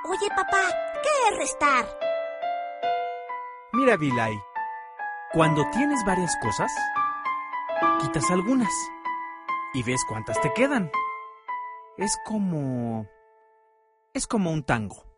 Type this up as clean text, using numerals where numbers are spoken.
Oye, papá, ¿qué es restar? Mira, Vilay, cuando tienes varias cosas, quitas algunas y ves cuántas te quedan. Es como un tango.